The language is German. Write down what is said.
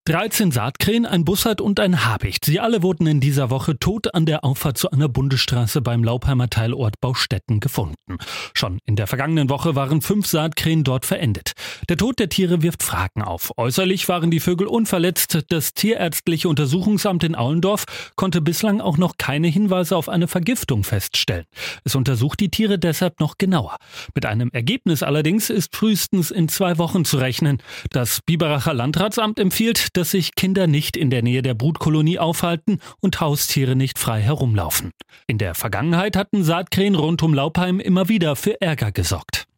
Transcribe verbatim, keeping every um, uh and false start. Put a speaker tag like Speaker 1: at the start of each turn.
Speaker 1: dreizehn Saatkrähen, ein Bussard und ein Habicht. Sie alle wurden in dieser Woche tot an der Auffahrt zu einer Bundesstraße beim Laupheimer Teilort Baustetten gefunden. Schon in der vergangenen Woche waren fünf Saatkrähen dort verendet. Der Tod der Tiere wirft Fragen auf. Äußerlich waren die Vögel unverletzt. Das Tierärztliche Untersuchungsamt in Aulendorf konnte bislang auch noch keine Hinweise auf eine Vergiftung feststellen. Es untersucht die Tiere deshalb noch genauer. Mit einem Ergebnis allerdings ist frühestens in zwei Wochen zu rechnen. Das Biberacher Landratsamt empfiehlt, dass sich Kinder nicht in der Nähe der Brutkolonie aufhalten und Haustiere nicht frei herumlaufen. In der Vergangenheit hatten Saatkrähen rund um Laupheim immer wieder für Ärger gesorgt.